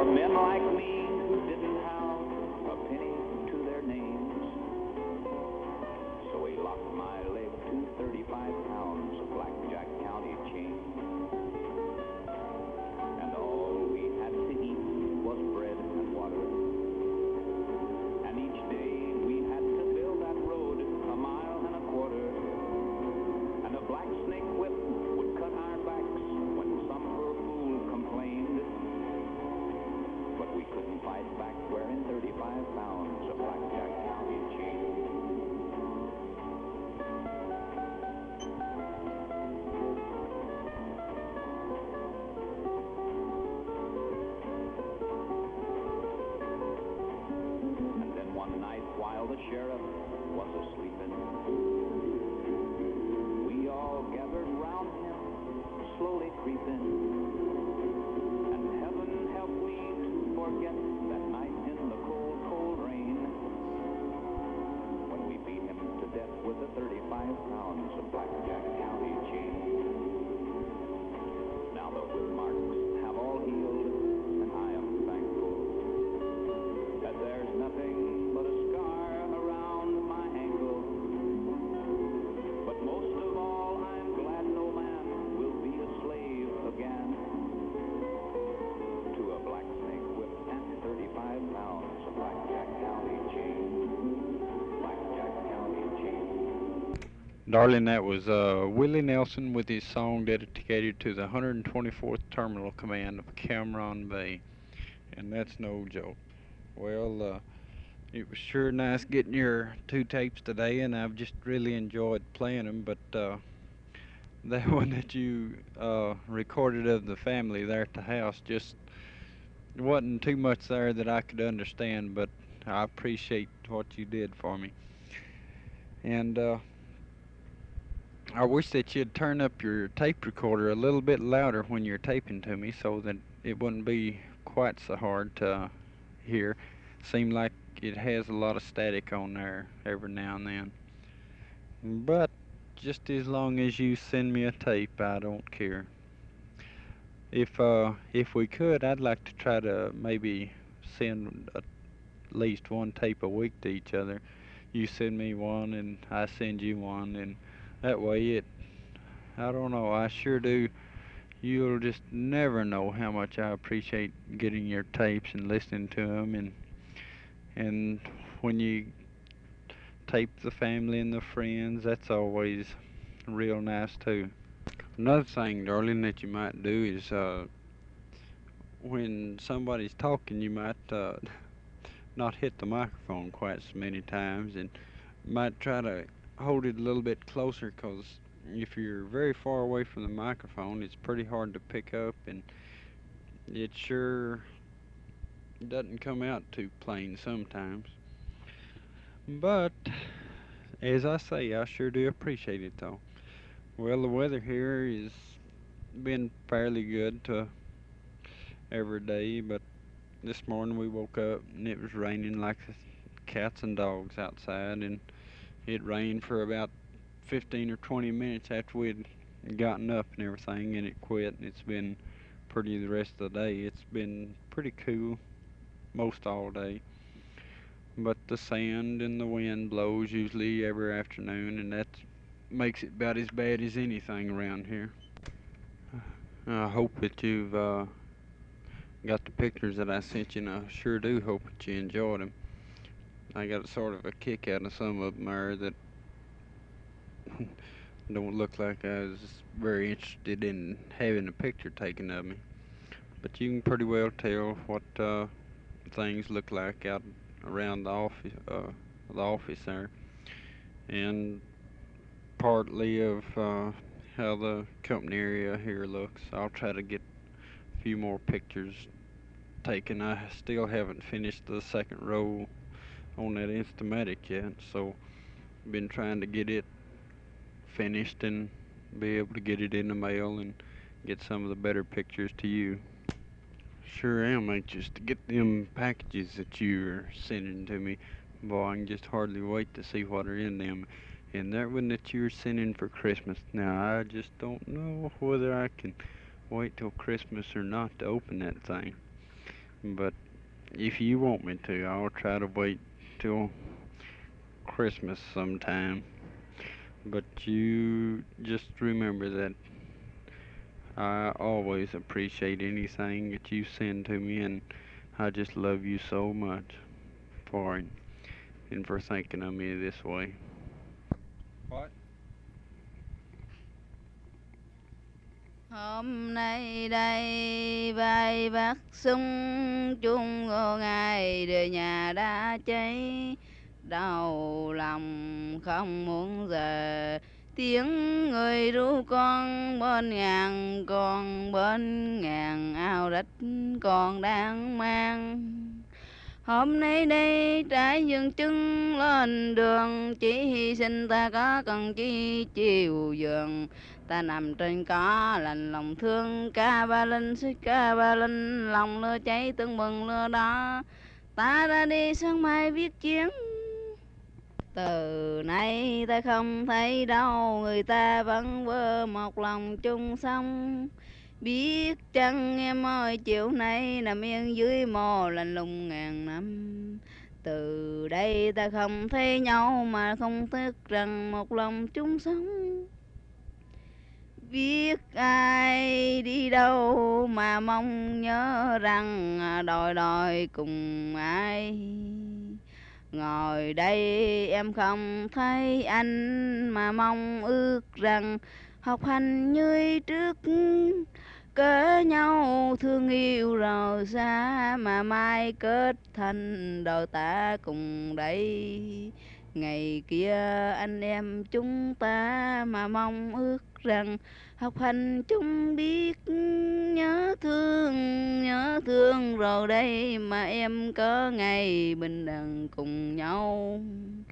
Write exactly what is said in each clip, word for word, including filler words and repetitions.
Men like me who didn't have a penny to their names. So he locked my leg to thirty-five pounds of Blackjack County chain. And all we had to eat was bread and water. And each day we had to build that road a mile and a quarter. And a black snake whip would cut our backs when some poor fool complained. But we couldn't fight back wearing thirty-five pounds of Blackjack County chain. And then one night while the sheriff was asleeping, we all gathered round him, slowly creeping. And heaven help me to forget that night in the cold, cold rain, when we beat him to death with the thirty-five pounds of Blackjack County chain. Now the whip marks have all healed, and I am thankful that there's nothing but a scar around my ankle. But most of all, I'm glad no man will be a slave again to a black snake whip and thirty-five pounds of Blackjack County chain. Blackjack County chain. Darling, that was uh, Willie Nelson with his song dedicated to the one hundred twenty-fourth Terminal Command of Cameron Bay. And that's no joke. Well, uh, it was sure nice getting your two tapes today, and I've just really enjoyed playing them. But uh, that one that you uh, recorded of the family there at the house just wasn't too much there that I could understand, but I appreciate what you did for me. And uh, I wish that you'd turn up your tape recorder a little bit louder when you're taping to me so that it wouldn't be quite so hard to hear. Seemed like it has a lot of static on there every now and then. But just as long as you send me a tape, I don't care. If uh if we could, I'd like to try to maybe send at least one tape a week to each other. You send me one and I send you one, and that way it, I don't know, I sure do. You'll just never know how much I appreciate getting your tapes and listening to them, and and when you tape the family and the friends, that's always real nice too. Another thing, darling, that you might do is uh, when somebody's talking, you might uh, not hit the microphone quite so many times, and might try to hold it a little bit closer, because if you're very far away from the microphone, it's pretty hard to pick up, and it sure doesn't come out too plain sometimes. But as I say, I sure do appreciate it though. Well, the weather here is been fairly good to every day, but this morning we woke up and it was raining like cats and dogs outside, and it rained for about fifteen or twenty minutes after we'd gotten up and everything, and it quit, and it's been pretty the rest of the day. It's been pretty cool most all day, but the sand and the wind blows usually every afternoon, and that makes it about as bad as anything around here. I hope that you've uh, got the pictures that I sent you, and I sure do hope that you enjoyed them. I got sort of a kick out of some of them there that don't look like I was very interested in having a picture taken of me. But you can pretty well tell what uh, things look like out around the office, uh, the office there, and partly of uh, how the company area here looks. I'll try to get a few more pictures taken. I still haven't finished the second row on that Instamatic yet, so I've been trying to get it finished and be able to get it in the mail and get some of the better pictures to you. Sure am anxious to get them packages that you're sending to me. Boy, I can just hardly wait to see what are in them. And that one that you're sending for Christmas. Now, I just don't know whether I can wait till Christmas or not to open that thing. but if you want me to, I'll try to wait till Christmas sometime. But you just remember that I always appreciate anything that you send to me, and I just love you so much for it and for thinking of me this way. What? Hôm nay đây vai bác sung chung ngô ngày đời nhà đã cháy, đau lòng không muốn giờ tiếng người ru con bên ngàn con bên ngàn ao đất còn đang mang. Hôm nay đây trái dương trưng lên đường, chỉ hy sinh ta có cần chi chiều giường. Ta nằm trên cỏ lạnh lòng thương ca ba linh, suýt ca ba linh lòng lửa cháy tương bừng lửa đó. Ta đã đi sớm mai viết chiến, từ nay ta không thấy đâu, người ta vẫn vơ một lòng chung sống. Biết chăng em ơi chiều nay nằm yên dưới mồ lạnh lùng ngàn năm. Từ đây ta không thấy nhau mà không thức rằng một lòng chung sống. Biết ai đi đâu mà mong nhớ rằng đòi đòi cùng ai. Ngồi đây em không thấy anh mà mong ước rằng học hành như trước, cỡ nhau thương yêu rồi xa mà mai kết thành đời ta cùng đây. Ngày kia anh em chúng ta mà mong ước rằng học hành chung biết nhớ thương, nhớ thương rồi đây mà em có ngày bình đẳng cùng nhau.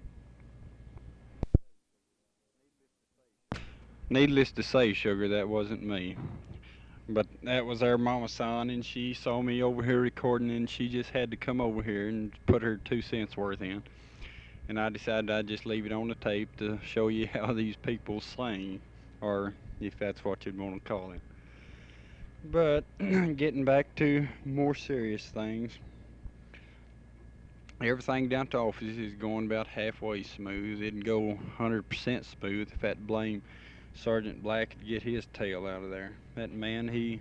Needless to say, Sugar, that wasn't me. But that was our Mama San, and she saw me over here recording, and she just had to come over here and put her two cents worth in. And I decided I'd just leave it on the tape to show you how these people sing, or if that's what you'd want to call it. But getting back to more serious things, everything down at the office is going about halfway smooth. It'd go one hundred percent smooth if that blame Sergeant Black could get his tail out of there. That man, he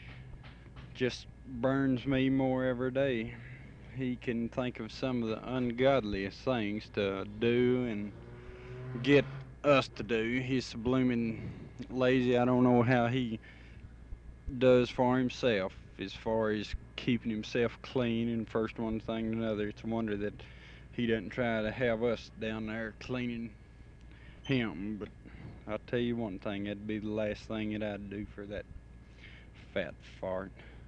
just burns me more every day. He can think of some of the ungodliest things to do and get us to do. He's so blooming lazy. I don't know how he does for himself as far as keeping himself clean and first one thing to another. It's a wonder that he doesn't try to have us down there cleaning him. But I'll tell you one thing, that'd be the last thing that I'd do for that fat fart.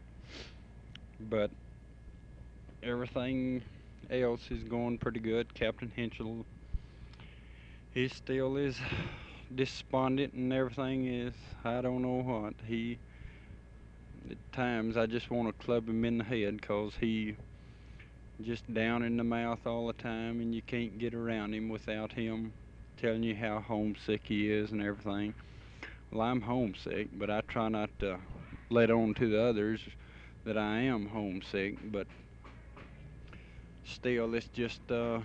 But everything else is going pretty good. Captain Henschel, he still is despondent and everything is, I don't know what. He, at times, I just want to club him in the head because he just down in the mouth all the time, and you can't get around him without him telling you how homesick he is and everything. Well, I'm homesick, but I try not to let on to the others that I am homesick, but still, it's just uh,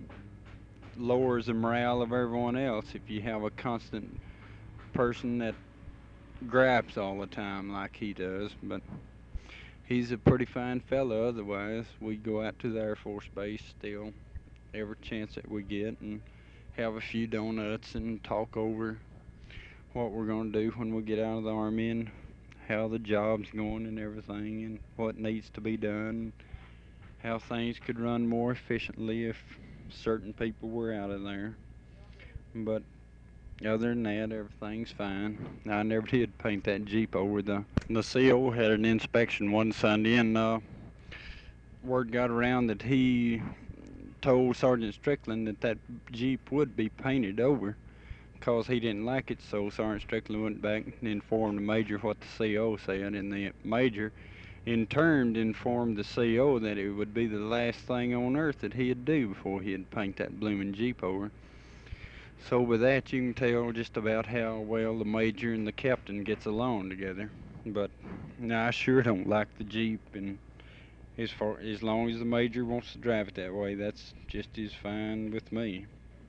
lowers the morale of everyone else if you have a constant person that gripes all the time like he does. But he's a pretty fine fellow otherwise. We go out to the Air Force Base still every chance that we get and have a few donuts and talk over what we're going to do when we get out of the Army and how the job's going and everything and what needs to be done, how things could run more efficiently if certain people were out of there. But other than that, everything's fine. I never did paint that Jeep over. The the C O had an inspection one Sunday, and uh, word got around that he told Sergeant Strickland that that Jeep would be painted over because he didn't like it. So Sergeant Strickland went back and informed the major what the C O said, and the major in turn informed the C O that it would be the last thing on earth that he'd do before he'd paint that blooming Jeep over. So with that, you can tell just about how well the major and the captain gets along together. But no, I sure don't like the Jeep, and As far as long as the major wants to drive it that way, that's just as fine with me.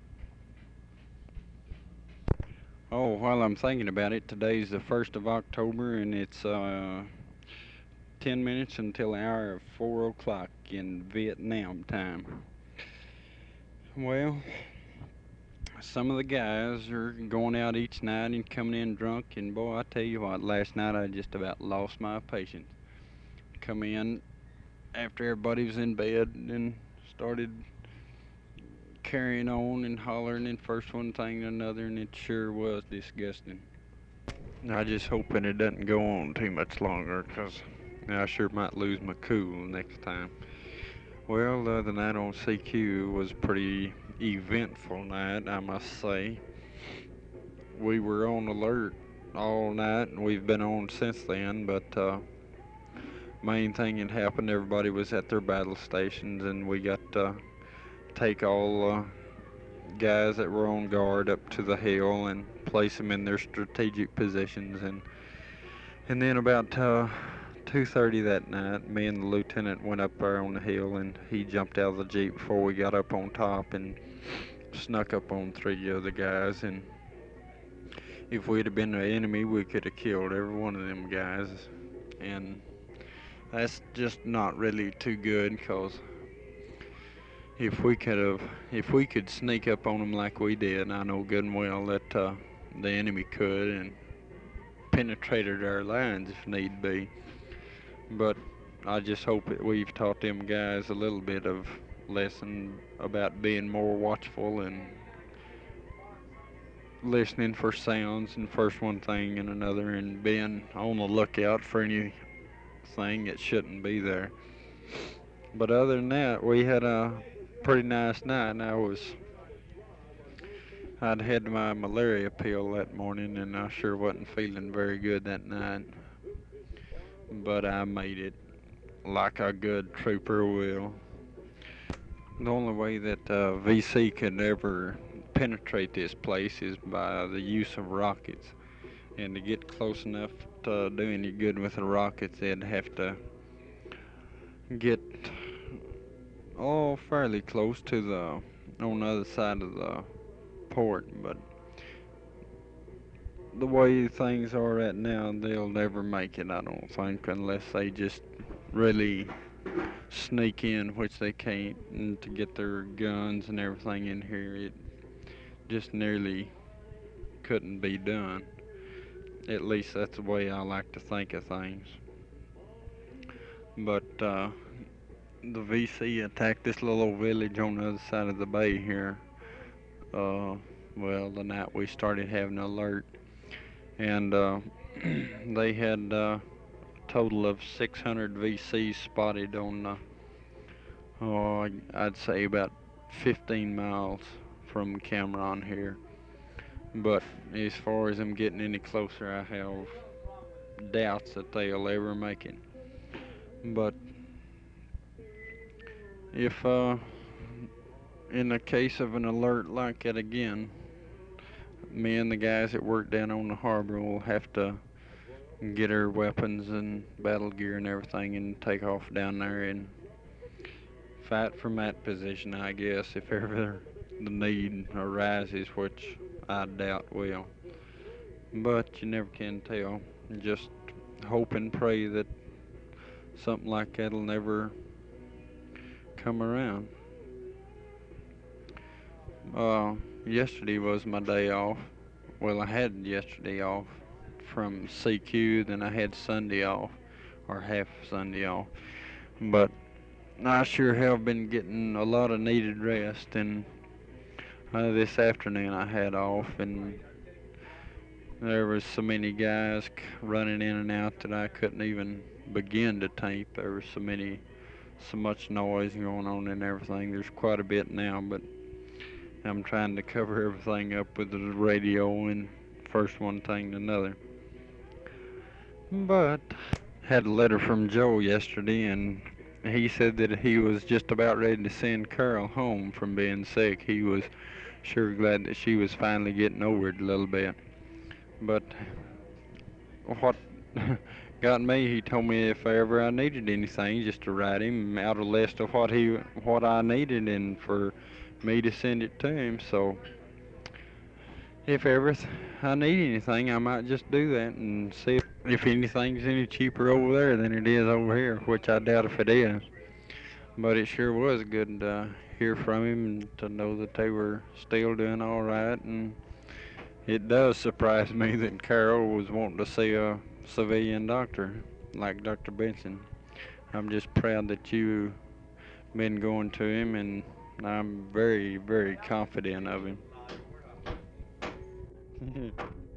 Oh, while I'm thinking about it, today's the first of October, and it's uh, ten minutes until the hour of four o'clock in Vietnam time. Well, some of the guys are going out each night and coming in drunk, and boy, I tell you what, last night I just about lost my patience. Come in after everybody was in bed and started carrying on and hollering, and first one thing to another, and it sure was disgusting. I just hoping it doesn't go on too much longer, 'cause I sure might lose my cool next time. Well, the other night on C Q was a pretty eventful night, I must say. We were on alert all night, and we've been on since then, but uh, main thing had happened, everybody was at their battle stations, and we got to take all uh, guys that were on guard up to the hill and place them in their strategic positions. And and then about uh, two thirty that night, me and the lieutenant went up there on the hill, and he jumped out of the jeep before we got up on top and snuck up on three other guys. And if we'd have been the enemy, we could have killed every one of them guys. And that's just not really too good, because if we could have, if we could sneak up on them like we did, I know good and well that uh, the enemy could and penetrated our lines if need be. But I just hope that we've taught them guys a little bit of lesson about being more watchful and listening for sounds and first one thing and another, and being on the lookout for anything that shouldn't be there. But other than that, we had a pretty nice night, and I was I'd had my malaria pill that morning, and I sure wasn't feeling very good that night. But I made it like a good trooper will. The only way that uh, V C could ever penetrate this place is by the use of rockets. And to get close enough to do any good with the rockets, they'd have to get oh fairly close to the on the other side of the port. But the way things are right now, they'll never make it, I don't think, unless they just really sneak in, which they can't, and to get their guns and everything in here, it just nearly couldn't be done. At least that's the way I like to think of things. But uh, the V C attacked this little old village on the other side of the bay here. Uh, well, the night we started having an alert, and uh, they had uh, a total of six hundred V Cs spotted on, uh, oh, I'd say about fifteen miles from Cameron here. But as far as them getting any closer, I have doubts that they'll ever make it. But if, uh, in the case of an alert like that again, me and the guys that work down on the harbor will have to get our weapons and battle gear and everything and take off down there and fight from that position, I guess, if ever the need arises, which I doubt will. But you never can tell. Just hope and pray that something like that'll never come around. Uh, yesterday was my day off. Well, I had yesterday off from C Q, then I had Sunday off, or half Sunday off. But I sure have been getting a lot of needed rest, and uh, this afternoon I had off, and there was so many guys c- running in and out that I couldn't even begin to tape. There was so many, so much noise going on and everything. There's quite a bit now, but I'm trying to cover everything up with the radio and first one thing to another. But had a letter from Joe yesterday, and he said that he was just about ready to send Carol home from being sick. He was sure glad that she was finally getting over it a little bit. But what got me. He told me if ever I needed anything, just to write him out a list of what he what I needed and for me to send it to him. So if ever th- I need anything, I might just do that and see if, if anything's any cheaper over there than it is over here, which I doubt if it is. But it sure was good to hear from him and to know that they were still doing all right. And it does surprise me that Carol was wanting to see a civilian doctor like Doctor Benson. I'm just proud that you've been going to him, and I'm very, very confident of him.